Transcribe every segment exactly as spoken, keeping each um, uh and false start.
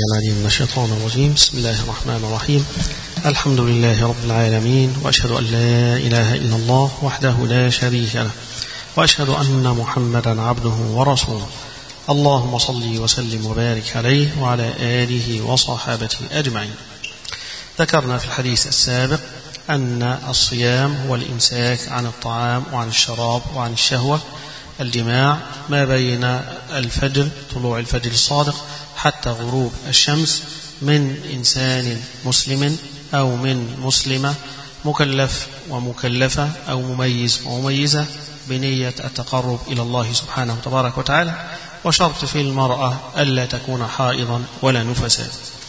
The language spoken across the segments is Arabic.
العليم من الشيطان الرجيم. بسم الله الرحمن الرحيم. الحمد لله رب العالمين، وأشهد أن لا إله إلا الله وحده لا شريك له، وأشهد أن محمدا عبده ورسوله. اللهم صل وسلم وبارك عليه وعلى آله وصحابته أجمعين. ذكرنا في الحديث السابق أن الصيام هو الإمساك عن الطعام وعن الشراب وعن الشهوة، الجماع، ما بين الفجر طلوع الفجر الصادق حتى غروب الشمس، من إنسان مسلم أو من مسلمة، مكلف ومكلفة أو مميز ومميزة، بنية التقرب إلى الله سبحانه تبارك وتعالى. وشرط في المرأة ألا تكون حائضا ولا نفسا.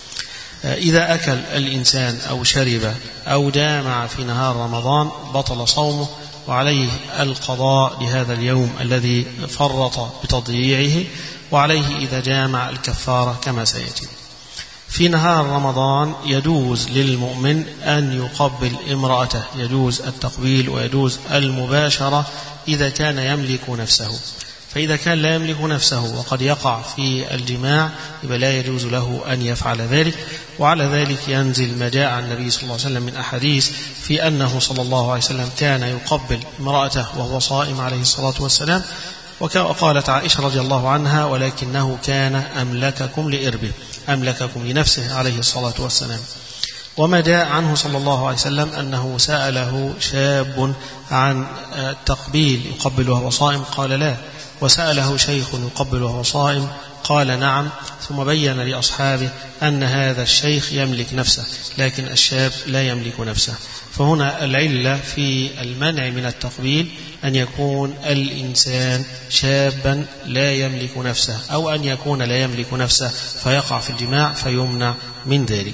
إذا أكل الإنسان أو شرب أو جامع في نهار رمضان بطل صومه، وعليه القضاء لهذا اليوم الذي فرط بتضييعه، وعليه إذا جامع الكفارة كما سيأتي. في نهار رمضان يجوز للمؤمن أن يقبل امرأته، يجوز التقبيل ويجوز المباشرة إذا كان يملك نفسه. فإذا كان لا يملك نفسه وقد يقع في الجماع يبقى لا يجوز له أن يفعل ذلك. وعلى ذلك ينزل ما جاء عن النبي صلى الله عليه وسلم من أحاديث في أنه صلى الله عليه وسلم كان يقبل امرأته وهو صائم عليه الصلاة والسلام. وقالت عائشة رضي الله عنها: ولكنه كان أملككم لإربه، أملككم لنفسه عليه الصلاة والسلام. وما جاء عنه صلى الله عليه وسلم أنه سأله شاب عن التقبيل يقبل وهو صائم قال لا، وسأله شيخ يقبل وهو صائم قال نعم، ثم بين لأصحابه أن هذا الشيخ يملك نفسه لكن الشاب لا يملك نفسه. فهنا العلة في المنع من التقبيل أن يكون الإنسان شابا لا يملك نفسه، أو أن يكون لا يملك نفسه فيقع في الجماع فيمنع من ذلك.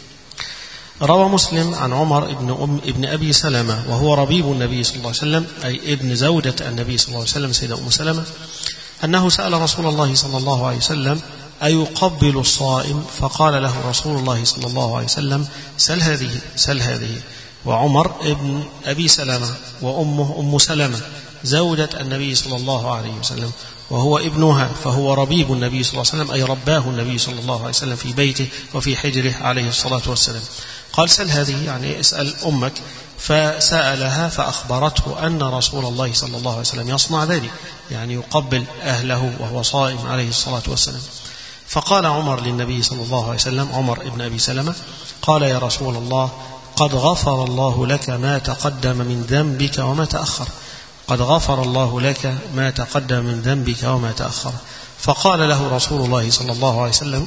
روى مسلم عن عمر ابن, أم ابن أبي سلمة وهو ربيب النبي صلى الله عليه وسلم، أي ابن زوجة النبي صلى الله عليه وسلم سيدة أم سلمة، أنه سأل رسول الله صلى الله عليه وسلم: أيقبل الصائم؟ فقال له رسول الله صلى الله عليه وسلم: سل هذه سل هذه. وعمر ابن أبي سلمة وأمه أم سلمة زوجة النبي صلى الله عليه وسلم، وهو ابنها، فهو ربيب النبي صلى الله عليه وسلم، أي رباه النبي صلى الله عليه وسلم في بيته وفي حجره عليه الصلاة والسلام. قال: سل هذه، يعني اسأل أمك. فسألها فأخبرته أن رسول الله صلى الله عليه وسلم يصنع ذلك، يعني يقبل أهله وهو صائم عليه الصلاة والسلام. فقال عمر للنبي صلى الله عليه وسلم، عمر ابن أبي سلمة، قال: يا رسول الله، قد غفر الله لك ما تقدم من ذنبك وما تأخر، قد غفر الله لك ما تقدم من ذنبك وما تأخر. فقال له رسول الله صلى الله عليه وسلم: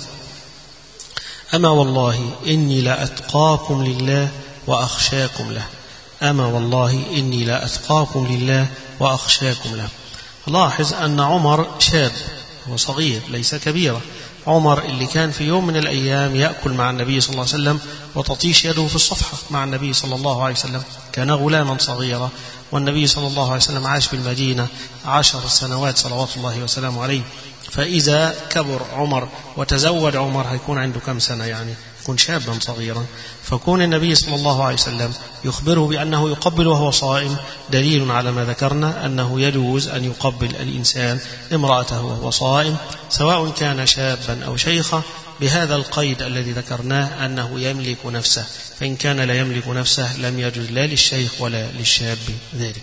أما والله إني لأتقاكم لله وأخشاكم له، أما والله إني لأتقاكم لله وأخشاكم له. لاحظ أن عمر شاب وصغير ليس كبيرا. عمر اللي كان في يوم من الأيام يأكل مع النبي صلى الله عليه وسلم وتطيش يده في الصفحة مع النبي صلى الله عليه وسلم، كان غلاما صغيرا، والنبي صلى الله عليه وسلم عاش بالمدينة عشر سنوات صلوات الله وسلامه عليه. فإذا كبر عمر وتزوج عمر هيكون عنده كم سنة؟ يعني يكون شابا صغيرا. فكون النبي صلى الله عليه وسلم يخبره بأنه يقبل وهو صائم دليل على ما ذكرنا، أنه يجوز أن يقبل الإنسان امرأته وهو صائم، سواء كان شابا أو شيخا، بهذا القيد الذي ذكرناه أنه يملك نفسه. فإن كان لا يملك نفسه لم يجوز لا للشيخ ولا للشاب ذلك.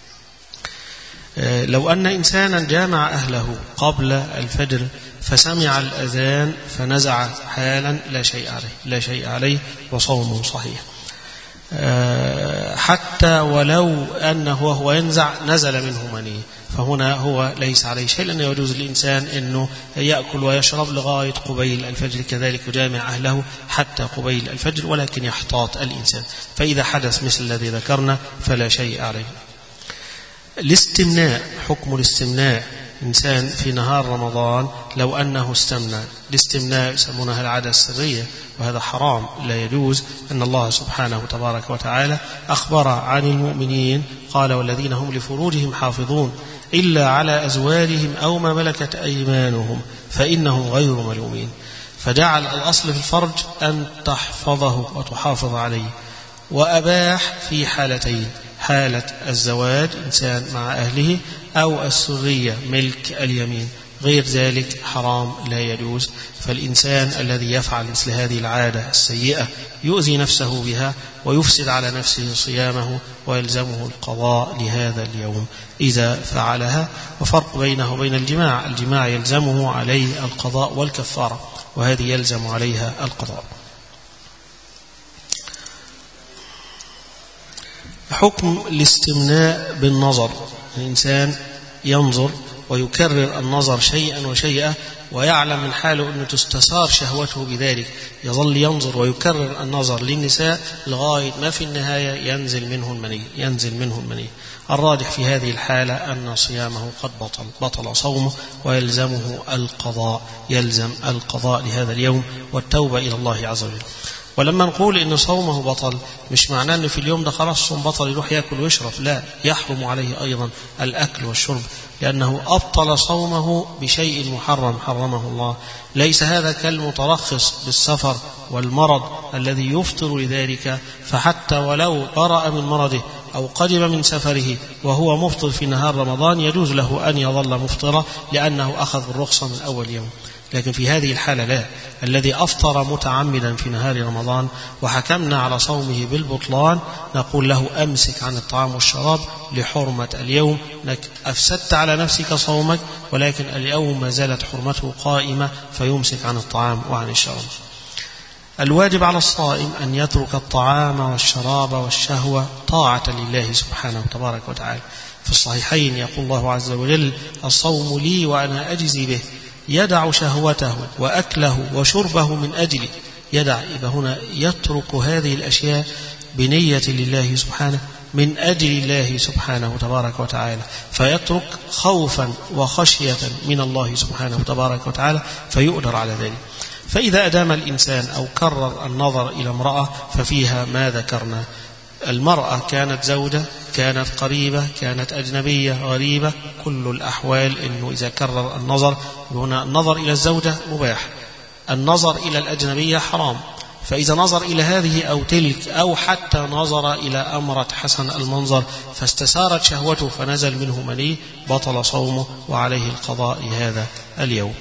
لو أن إنسانا جامع أهله قبل الفجر فسمع الأذان فنزع حالا لا شيء عليه لا شيء عليه وصومه صحيح، حتى ولو أنه وهو ينزع نزل منه مني، فهنا هو ليس عليه شيء، لأنه يجوز للإنسان أنه يأكل ويشرب لغاية قبيل الفجر، كذلك يجامع أهله حتى قبيل الفجر، ولكن يحتاط الإنسان. فإذا حدث مثل الذي ذكرنا فلا شيء عليه. الاستمناء، حكم الاستمناء، إنسان في نهار رمضان لو أنه استمنى، الاستمناء يسمونها العادة السرية، وهذا حرام لا يجوز. أن الله سبحانه تبارك وتعالى أخبر عن المؤمنين قال: والذين هم لفروجهم حافظون إلا على أزواجهم أو ما ملكت أيمانهم فإنهم غير ملومين. فجعل الأصل في الفرج أن تحفظه وتحافظ عليه، وأباح في حالتين: حالة الزواج إنسان مع أهله، أو السرية ملك اليمين. غير ذلك حرام لا يجوز. فالإنسان الذي يفعل مثل هذه العادة السيئة يؤذي نفسه بها ويفسد على نفسه صيامه ويلزمه القضاء لهذا اليوم إذا فعلها. وفرق بينه وبين الجماع، الجماع يلزمه عليه القضاء والكفارة، وهذه يلزم عليها القضاء. حكم الاستمناء بالنظر، الإنسان ينظر ويكرر النظر شيئا وشيئا ويعلم من حاله أنه تستثار شهوته بذلك، يظل ينظر ويكرر النظر للنساء لغاية ما في النهاية ينزل منه المني ينزل منه المني الراجح في هذه الحالة أن صيامه قد بطل بطل صومه ويلزمه القضاء يلزم القضاء لهذا اليوم والتوبة إلى الله عز وجل. ولما نقول إن صومه بطل مش معناه أنه في اليوم ده خلاص صوم بطل يروح يأكل ويشرب، لا، يحرم عليه أيضا الأكل والشرب، لأنه أبطل صومه بشيء محرم حرمه الله. ليس هذا كالمترخص بالسفر والمرض الذي يفطر لذلك، فحتى ولو برأ من مرضه أو قدم من سفره وهو مفطر في نهار رمضان يجوز له أن يظل مفطرا لأنه أخذ الرخصة من أول يوم. لكن في هذه الحالة لا، الذي أفطر متعمدا في نهار رمضان وحكمنا على صومه بالبطلان نقول له أمسك عن الطعام والشراب لحرمة اليوم، أفسدت على نفسك صومك ولكن اليوم ما زالت حرمته قائمة فيمسك عن الطعام وعن الشراب. الواجب على الصائم أن يترك الطعام والشراب والشهوة طاعة لله سبحانه وتبارك وتعالى. في الصحيحين يقول الله عز وجل: الصوم لي وأنا أجزي به، يدع شهوته وأكله وشربه من أجلي. يدع، يبقى هنا يترك هذه الأشياء بنية لله سبحانه من أجل الله سبحانه وتبارك وتعالى، فيترك خوفا وخشية من الله سبحانه وتبارك وتعالى فيؤجر على ذلك. فإذا أدام الإنسان أو كرر النظر إلى امرأة ففيها ما ذكرنا، المرأة كانت زوجة، كانت قريبة، كانت أجنبية، غريبة، كل الأحوال إنه إذا كرر النظر، هنا النظر إلى الزوجة مباح، النظر إلى الأجنبية حرام، فإذا نظر إلى هذه أو تلك أو حتى نظر إلى أمرة حسن المنظر فاستثارت شهوته فنزل منه مني بطل صومه وعليه القضاء هذا اليوم.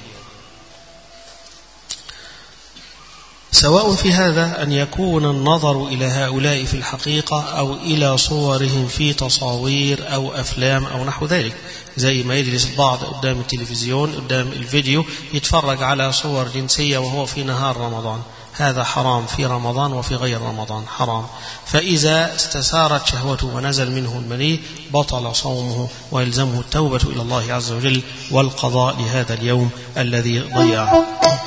سواء في هذا أن يكون النظر إلى هؤلاء في الحقيقة أو إلى صورهم في تصاوير أو أفلام أو نحو ذلك، زي ما يجلس البعض قدام التلفزيون قدام الفيديو يتفرج على صور جنسية وهو في نهار رمضان، هذا حرام في رمضان وفي غير رمضان حرام. فإذا استثارت شهوته ونزل منه المني بطل صومه ويلزمه التوبة إلى الله عز وجل والقضاء لهذا اليوم الذي ضيعه.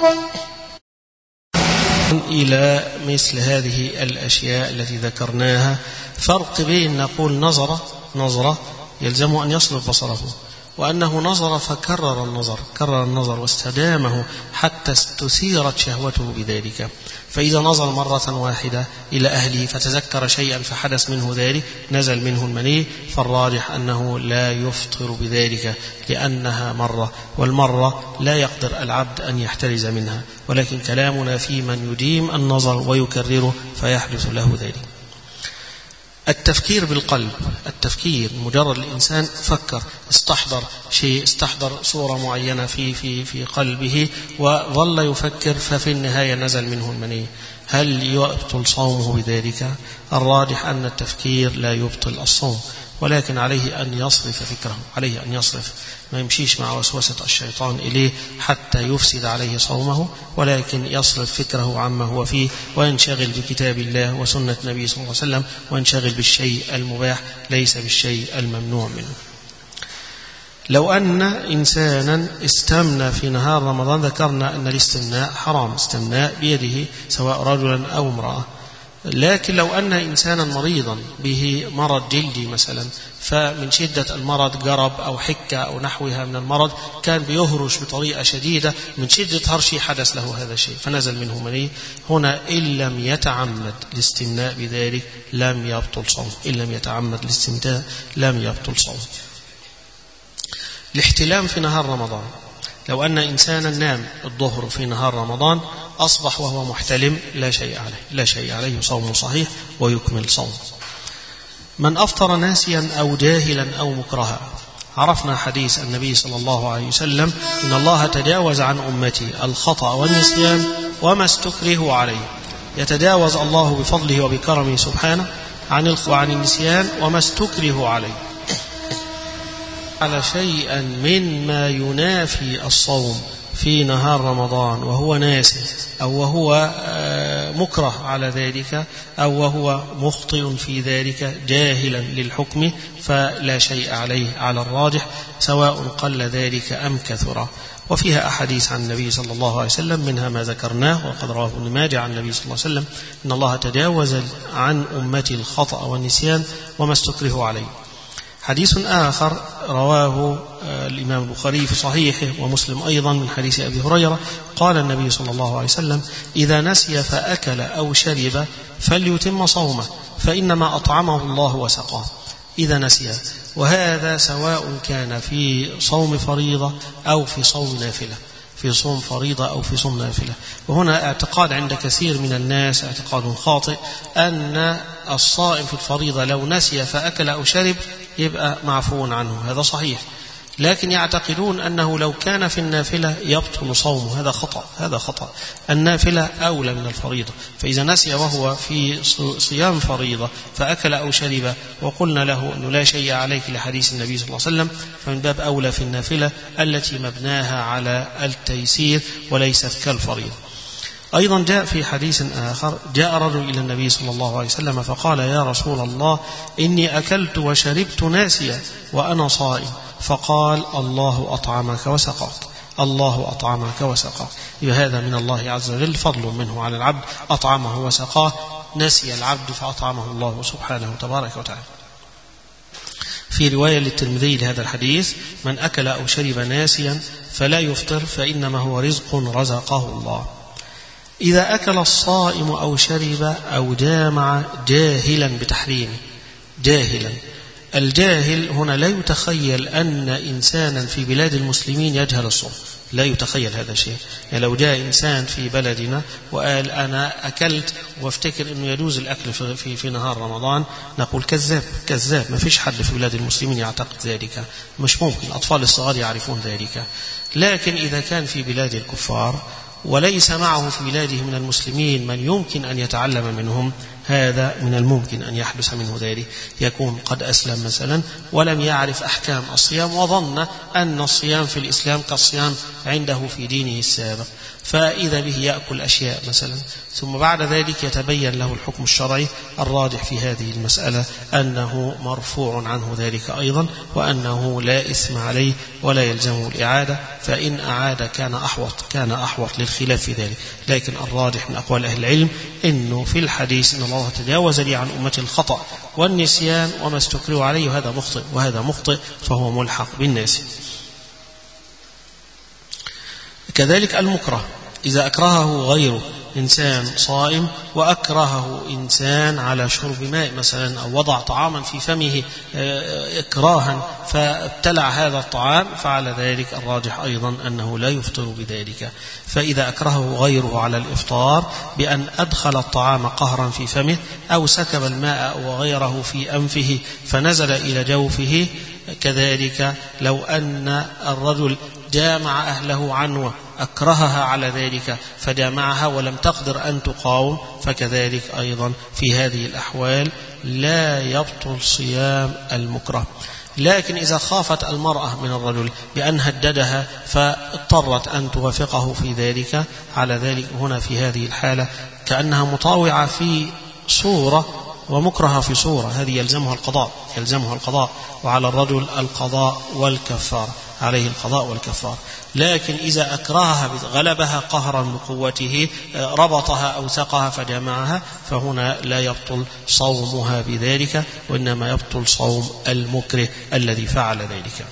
إلى مثل هذه الأشياء التي ذكرناها فرق بين نقول نظر نظرة يلزم أن يصرف بصره، وأنه نظر فكرر النظر كرر النظر واستدامه حتى استثيرت شهوته بذلك. فإذا نظر مرة واحدة إلى أهله فتذكر شيئا فحدث منه ذلك نزل منه المني، فالراجح أنه لا يفطر بذلك لأنها مرة، والمرة لا يقدر العبد أن يحترز منها، ولكن كلامنا في من يديم النظر ويكرره فيحدث له ذلك. التفكير بالقلب، التفكير مجرد الإنسان فكر استحضر شيء استحضر صورة معينة في في في قلبه وظل يفكر ففي النهاية نزل منه المني، هل يبطل صومه بذلك؟ الراجح أن التفكير لا يبطل الصوم، ولكن عليه أن يصرف فكره، عليه أن يصرف، ما يمشيش مع وسوسة الشيطان إليه حتى يفسد عليه صومه، ولكن يصرف فكره عما هو فيه وينشغل بكتاب الله وسنة النبي صلى الله عليه وسلم، وينشغل بالشيء المباح ليس بالشيء الممنوع منه. لو أن إنسانا استمنى في نهار رمضان، ذكرنا أن الاستمناء حرام، استمناء بيده سواء رجلا أو امرأة، لكن لو أن إنسانا مريضا به مرض جلدي مثلا، فمن شدة المرض جرب أو حكة أو نحوها من المرض كان بيهرش بطريقة شديدة، من شدة هرشي حدث له هذا الشيء فنزل منه مني، هنا إن لم يتعمد الاستمناء بذلك لم يبطل صوم، إن لم يتعمد الاستمناء لم يبطل صوم. الاحتلام في نهار رمضان، لو أن إنسانا نام الظهر في نهار رمضان أصبح وهو محتلم لا شيء عليه لا شيء عليه صوم صحيح ويكمل صوم. من أفطر ناسيا أو جاهلا أو مكرها، عرفنا حديث النبي صلى الله عليه وسلم إن الله تجاوز عن أمتي الخطأ والنسيان وما استكرهوا عليه. يتجاوز الله بفضله وبكرمه سبحانه عن وعن النسيان وما استكرهوا عليه على شيئا مما ينافي الصوم في نهار رمضان وهو ناسي أو وهو مكره على ذلك أو وهو مخطئ في ذلك جاهلا للحكم فلا شيء عليه على الراجح سواء قل ذلك أم كثر. وفيها أحاديث عن النبي صلى الله عليه وسلم منها ما ذكرناه وقد رواه ابن ماجه عن النبي صلى الله عليه وسلم إن الله تجاوز عن أمتي الخطأ والنسيان وما استكرهوا عليه. حديث آخر رواه الإمام البخاري في صحيحه ومسلم أيضا من حديث أبي هريرة قال النبي صلى الله عليه وسلم إذا نسي فأكل أو شرب فليتم صومه فإنما أطعمه الله وسقاه إذا نسي. وهذا سواء كان في صوم فريضة أو في صوم نافلة في صوم فريضة أو في صوم نافلة. وهنا اعتقاد عند كثير من الناس اعتقاد خاطئ أن الصائم في الفريضة لو نسي فأكل أو شرب يبقى معفو عنه. هذا صحيح، لكن يعتقدون أنه لو كان في النافلة يبطل صومه. هذا خطأ هذا خطأ النافلة أولى من الفريضة. فإذا نسي وهو في صيام فريضة فأكل أو شرب وقلنا له أنه لا شيء عليك لحديث النبي صلى الله عليه وسلم فمن باب أولى في النافلة التي مبناها على التيسير وليست كالفريضة. أيضا جاء في حديث آخر جاء رجل إلى النبي صلى الله عليه وسلم فقال يا رسول الله إني أكلت وشربت ناسيا وأنا صائم. فقال الله أطعمك وسقاك الله أطعمك وسقاك. هذا من الله عز وجل فضل منه على العبد أطعمه وسقاه. نسي العبد فأطعمه الله سبحانه تبارك وتعالى. في رواية للترمذي لهذا الحديث من أكل أو شرب ناسيا فلا يفطر فإنما هو رزق رزقه الله. إذا أكل الصائم أو شرب أو جامع جاهلا بتحريمه جاهلا. الجاهل هنا لا يتخيل أن إنسانا في بلاد المسلمين يجهل الصوم، لا يتخيل هذا الشيء. يعني لو جاء إنسان في بلدنا وقال أنا أكلت وافتكر أنه يجوز الأكل في, في, في نهار رمضان نقول كذاب كذاب. ما فيش حد في بلاد المسلمين يعتقد ذلك، مش ممكن. الأطفال الصغار يعرفون ذلك. لكن إذا كان في بلاد الكفار وليس معه في بلاده من المسلمين من يمكن أن يتعلم منهم هذا من الممكن أن يحدث منه ذلك. يكون قد أسلم مثلا ولم يعرف أحكام الصيام وظن أن الصيام في الإسلام كالصيام عنده في دينه السابق فإذا به يأكل أشياء مثلا ثم بعد ذلك يتبين له الحكم الشرعي. الراجح في هذه المسألة أنه مرفوع عنه ذلك أيضا وأنه لا إثم عليه ولا يلزمه الإعادة. فإن أعاد كان أحوط كان أحوط للخلاف في ذلك. لكن الراجح من أقوال أهل العلم إنه في الحديث إن الله تجاوز لي عن أمتي الخطأ والنسيان وما استكرهوا عليه وهذا مخطئ وهذا مخطئ فهو ملحق بالناس. كذلك المكره إذا أكرهه غيره إنسان صائم وأكرهه إنسان على شرب ماء مثلا أو وضع طعاما في فمه إكراها فابتلع هذا الطعام فعلى ذلك الراجح أيضا أنه لا يفطر بذلك. فإذا أكرهه غيره على الإفطار بأن أدخل الطعام قهرا في فمه أو سكب الماء وغيره في أنفه فنزل إلى جوفه كذلك. لو أن الرجل جامع أهله عنوة أكرهها على ذلك فجامعها ولم تقدر أن تقاوم فكذلك أيضا في هذه الأحوال لا يبطل صيام المكره. لكن إذا خافت المرأة من الرجل بأن هددها فاضطرت أن توافقه في ذلك على ذلك هنا في هذه الحالة كأنها مطاوعة في صورة ومكرهة في صورة هذه يلزمها القضاء يلزمها القضاء وعلى الرجل القضاء والكفار عليه القضاء والكفار. لكن إذا أكرهها غلبها قهرا بقوته ربطها أو سقها فجمعها فهنا لا يبطل صومها بذلك وإنما يبطل صوم المكره الذي فعل ذلك.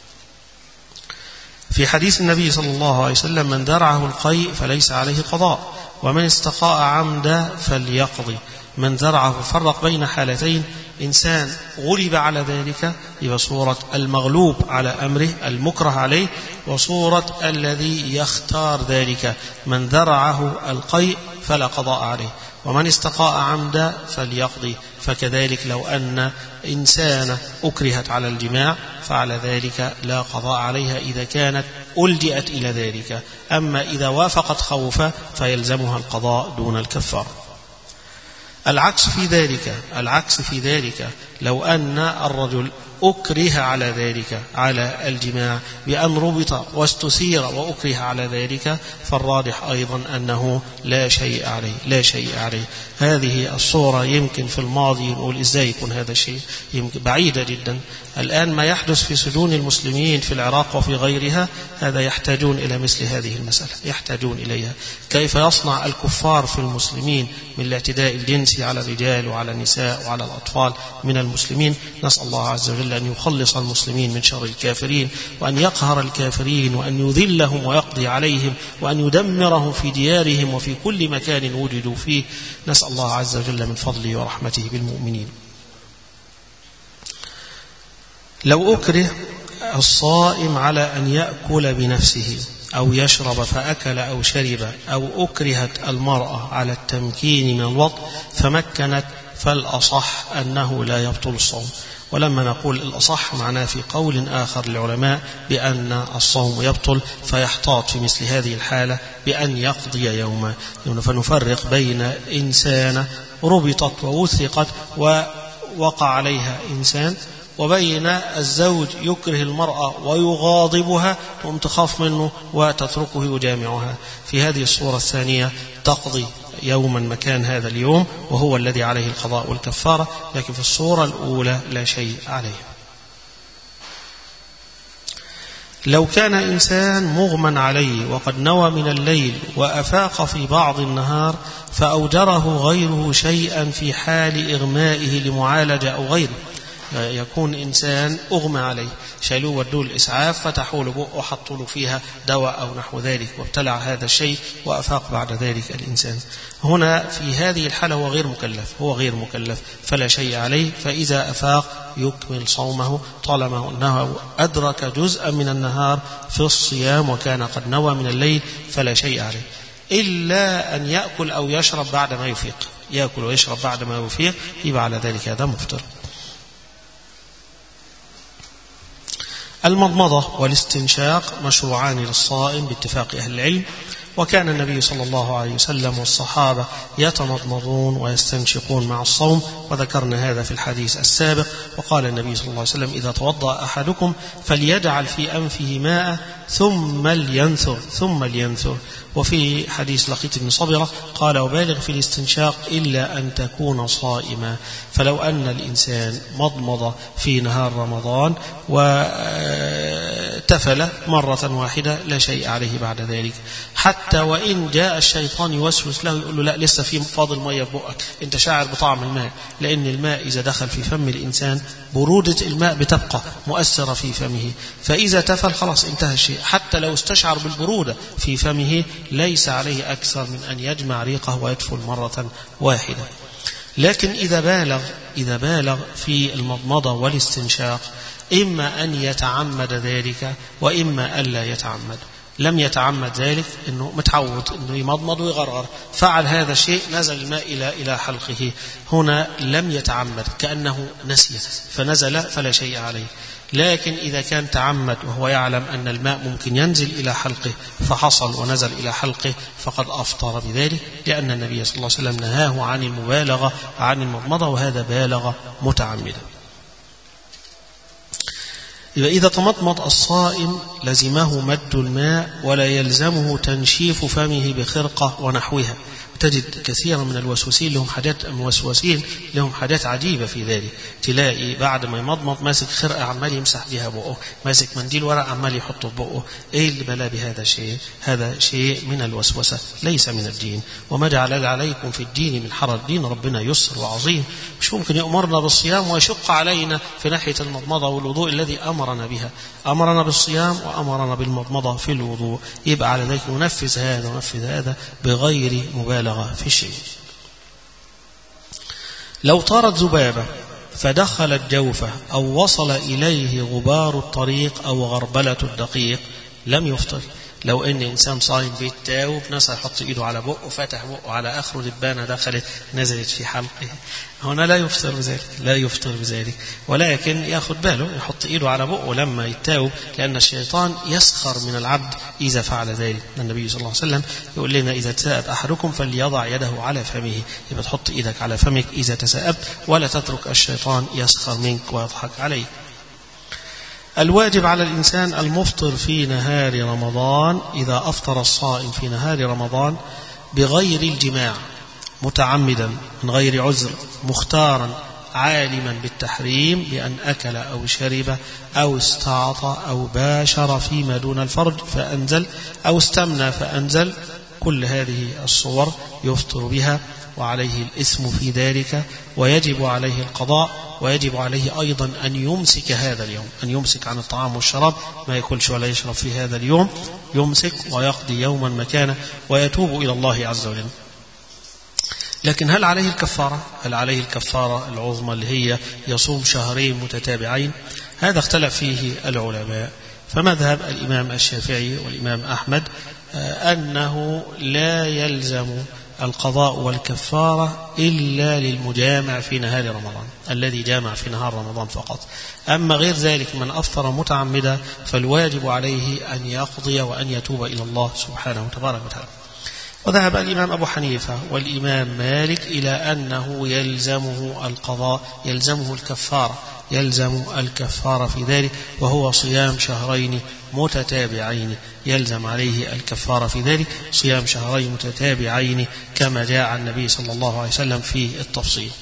في حديث النبي صلى الله عليه وسلم من درعه القيء فليس عليه قضاء ومن استقاء عمدا فليقضي. من زرعه فرق بين حالتين إنسان غلب على ذلك يبقى صورة المغلوب على أمره المكره عليه، وصورة الذي يختار ذلك من ذرعه القيء فلا قضاء عليه، ومن استقاء عمدا فليقضي. فكذلك لو أن إنسان أكرهت على الجماع فعلى ذلك لا قضاء عليها إذا كانت ألجأت إلى ذلك، أما إذا وافقت خوفا فيلزمها القضاء دون الكفارة. العكس في ذلك العكس في ذلك لو أن الرجل أكره على ذلك على الجماع بأن ربط واستثير وأكره على ذلك، فالراجح أيضا أنه لا شيء عليه لا شيء عليه. هذه الصورة يمكن في الماضي نقول إزاي يكون هذا الشيء، يمكن بعيدة جدا. الآن ما يحدث في سجون المسلمين في العراق وفي غيرها هذا يحتاجون إلى مثل هذه المسألة، يحتاجون إليها. كيف يصنع الكفار في المسلمين من الاعتداء الجنسي على الرجال وعلى النساء وعلى الأطفال من المسلمين. نسأل الله عز وجل أن يخلص المسلمين من شر الكافرين، وأن يقهر الكافرين، وأن يذلهم ويقضي عليهم، وأن يدمرهم في ديارهم وفي كل مكان وجدوا فيه. نسأل الله عز وجل من فضله ورحمته بالمؤمنين. لو أكره الصائم على أن يأكل بنفسه أو يشرب فأكل أو شرب، أو أكرهت المرأة على التمكين من الوطء فمكنت، فالأصح أنه لا يبطل الصوم. ولما نقول الأصح معناه في قول آخر للعلماء بأن الصوم يبطل، فيحتاط في مثل هذه الحالة بأن يقضي يوما. فنفرق بين إنسانة ربطت ووثقت ووقع عليها إنسان، وبين الزوج يكره المرأة ويغاضبها ثم تخاف منه وتتركه يجامعها. في هذه الصورة الثانية تقضي يوما مكان هذا اليوم وهو الذي عليه القضاء والكفارة، لكن في الصورة الأولى لا شيء عليه. لو كان إنسان مغمى عليه وقد نوى من الليل وأفاق في بعض النهار فأوجره غيره شيئا في حال إغمائه لمعالجة أو غيره، يكون إنسان أغمى عليه شالوه ودوه الإسعاف فتحوا له بقه وحطوا له فيها دواء أو نحو ذلك وابتلع هذا الشيء وأفاق بعد ذلك الإنسان، هنا في هذه الحالة هو غير مكلف هو غير مكلف فلا شيء عليه. فإذا أفاق يكمل صومه طالما أنه أدرك جزءا من النهار في الصيام وكان قد نوى من الليل فلا شيء عليه، إلا أن يأكل أو يشرب بعد ما يفيق يأكل ويشرب بعد ما يفيق يبقى على ذلك هذا مفطر. المضمضة والاستنشاق مشروعان للصائم باتفاق أهل العلم، وكان النبي صلى الله عليه وسلم والصحابة يتمضمضون ويستنشقون مع الصوم، وذكرنا هذا في الحديث السابق. وقال النبي صلى الله عليه وسلم: إذا توضأ أحدكم فليجعل في أنفه ماء ثم لينثر ثم لينثر. وفي حديث لقيط بن صبرة قال: وبالغ في الاستنشاق إلا أن تكون صائما. فلو أن الإنسان مضمض في نهار رمضان وتفل مرة واحدة لا شيء عليه بعد ذلك، حتى وإن جاء الشيطان يوسوس له يقول له: لا لسه في فاضل مية في بقك، أنت شاعر بطعم الماء، لأن الماء إذا دخل في فم الإنسان برودة الماء بتبقى مؤثرة في فمه، فإذا تفل خلاص انتهى الشيء. حتى لو استشعر بالبرودة في فمه ليس عليه أكثر من أن يجمع ريقه ويدفل مرة واحدة. لكن إذا بالغ إذا بالغ في المضمضة والاستنشاق إما أن يتعمد ذلك وإما ألا يتعمد. لم يتعمد ذلك إنه متعود إنه يمضمض ويغرغر، فعل هذا الشيء نزل الماء إلى إلى حلقه، هنا لم يتعمد كأنه نسي فنزل فلا شيء عليه. لكن إذا كان تعمد وهو يعلم أن الماء ممكن ينزل إلى حلقه فحصل ونزل إلى حلقه فقد أفطر بذلك، لأن النبي صلى الله عليه وسلم نهاه عن المبالغة عن المضمضة، وهذا بالغ متعمدا. إذا تمضمض الصائم لزمه مد الماء ولا يلزمه تنشيف فمه بخرقة ونحوها. تجد كثيرا من الوسوسين لهم حاجات موسوسين لهم حاجات عجيبة في ذلك، تلاقي بعد ما يمضمض ماسك خرقة عمال يمسح بها بقه، ماسك منديل ورق عمال يحطه في بقه. ايه اللي بلا بهذا الشيء؟ هذا شيء من الوسوسة ليس من الدين. وما جعل عليكم في الدين من حرج، دين ربنا يسر وعظيم، مش ممكن يأمرنا بالصيام ويشق علينا في ناحية المضمضة والوضوء الذي أمرنا بها. أمرنا بالصيام وأمرنا بالمضمضة في الوضوء، يبقى على ذلك ننفذ هذا وننفذ هذا بغير مبالغة في شيء. لو طارت ذبابة فدخل الجوف أو وصل إليه غبار الطريق أو غربلة الدقيق لم يفطر. لو ان انسان صايم بيتاوب نسى يحط ايده على بقه، فتح بقه على اخره، دبانه دخلت نزلت في حلقه، هنا لا يفطر بذلك، لا يفطر بذلك، ولكن ياخد باله يحط ايده على بقه لما يتاوب، لان الشيطان يسخر من العبد اذا فعل ذلك. النبي صلى الله عليه وسلم يقول لنا اذا تساءب احدكم فليضع يده على فمه، يبقى تحط ايدك على فمك اذا تساءبت، ولا تترك الشيطان يسخر منك ويضحك عليك. الواجب على الإنسان المفطر في نهار رمضان إذا أفطر الصائم في نهار رمضان بغير الجماع متعمدا من غير عذر مختارا عالما بالتحريم بأن أكل أو شرب أو استعطى أو باشر فيما دون الفرج فأنزل أو استمنى فأنزل، كل هذه الصور يفطر بها وعليه الإثم في ذلك، ويجب عليه القضاء، ويجب عليه أيضا أن يمسك هذا اليوم، أن يمسك عن الطعام والشراب، ما يأكلش ولا يشرب في هذا اليوم، يمسك ويقضي يوما مكانه ويتوب إلى الله عز وجل. لكن هل عليه الكفارة؟ هل عليه الكفارة العظمى اللي هي يصوم شهرين متتابعين؟ هذا اختلف فيه العلماء، فمذهب الإمام الشافعي والإمام أحمد أنه لا يلزم القضاء والكفارة إلا للمجامع في نهار رمضان، الذي جامع في نهار رمضان فقط. أما غير ذلك من أفطر متعمدا فالواجب عليه أن يقضي وأن يتوب إلى الله سبحانه وتبارك وتعالى. وذهب الإمام أبو حنيفة والإمام مالك إلى أنه يلزمه القضاء، يلزمه الكفارة، يلزم الكفارة في ذلك، وهو صيام شهرين متتابعين، يلزم عليه الكفارة في ذلك صيام شهرين متتابعين كما جاء عن النبي صلى الله عليه وسلم في التفصيل.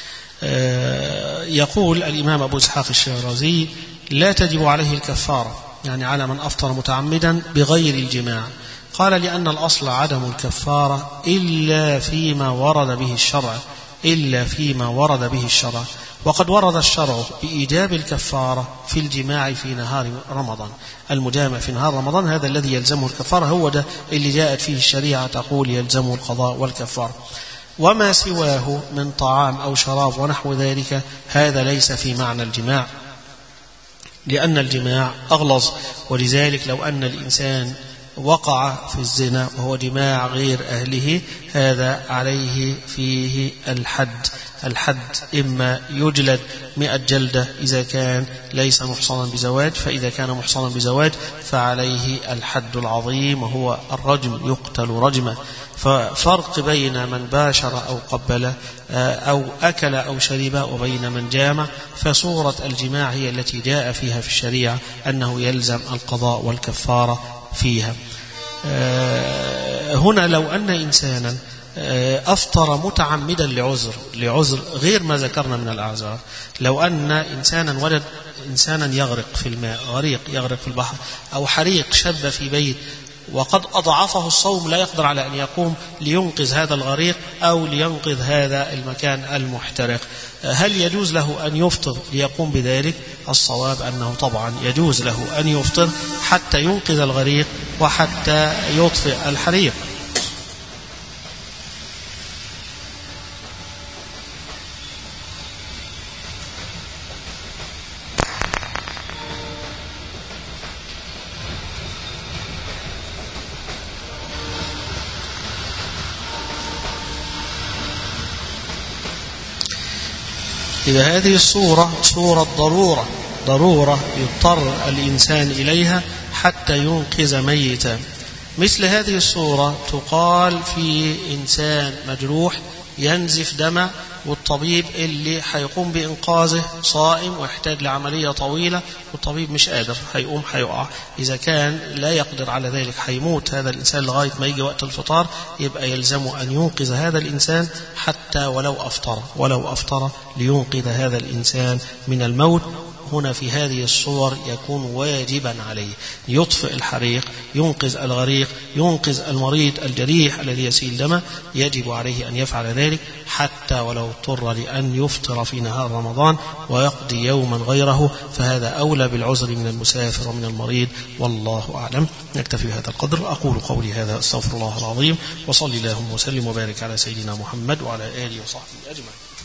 يقول الإمام أبو إسحاق الشيرازي لا تجب عليه الكفارة، يعني على من أفطر متعمدا بغير الجماع. قال لأن الأصل عدم الكفارة إلا فيما ورد به الشرع، إلا فيما ورد به الشرع، وقد ورد الشرع بإيجاب الكفارة في الجماع في نهار رمضان. المجامع في نهار رمضان هذا الذي يلزمه الكفارة، هو ده اللي جاءت فيه الشريعة تقول يلزمه القضاء والكفارة. وما سواه من طعام أو شراب ونحو ذلك هذا ليس في معنى الجماع، لأن الجماع أغلظ. ولذلك لو أن الإنسان وقع في الزنا وهو جماع غير أهله هذا عليه فيه الحد، الحد إما يجلد مئة جلدة إذا كان ليس محصنا بزواج، فإذا كان محصنا بزواج فعليه الحد العظيم وهو الرجم، يقتل رجمة. ففرق بين من باشر أو قبل أو أكل أو شرب وبين من جامع، فصورة الجماع هي التي جاء فيها في الشريعة أنه يلزم القضاء والكفارة فيها. هنا لو أن إنسانا أفطر متعمدا لعذر لعذر غير ما ذكرنا من الأعذار، لو أن إنسانا وجد إنسانا يغرق في الماء، غريق يغرق في البحر، أو حريق شب في بيت وقد أضعفه الصوم لا يقدر على أن يقوم لينقذ هذا الغريق أو لينقذ هذا المكان المحترق، هل يجوز له أن يفطر ليقوم بذلك؟ الصواب أنه طبعا يجوز له أن يفطر حتى ينقذ الغريق وحتى يطفئ الحريق. إذا هذه الصورة صورة ضرورة، ضرورة يضطر الإنسان إليها حتى ينقذ ميتا. مثل هذه الصورة تقال في إنسان مجروح ينزف دم، والطبيب اللي هيقوم بإنقاذه صائم ويحتاج لعملية طويلة، والطبيب مش قادر، هيقوم هيقع، إذا كان لا يقدر على ذلك هيموت هذا الإنسان لغاية ما يجي وقت الفطار، يبقى يلزمه أن ينقذ هذا الإنسان حتى ولو أفطر ولو أفطر لينقذ هذا الإنسان من الموت. هنا في هذه الصور يكون واجبا عليه يطفئ الحريق، ينقذ الغريق، ينقذ المريض الجريح الذي يسيل دمه، يجب عليه أن يفعل ذلك حتى ولو اضطر لأن يفطر في نهار رمضان ويقضي يوما غيره، فهذا أولى بالعذر من المسافر ومن المريض، والله أعلم. نكتفي بهذا القدر، أقول قولي هذا، أستغفر الله العظيم، وصلي اللهم وسلم وبارك على سيدنا محمد وعلى آله وصحبه أجمعين.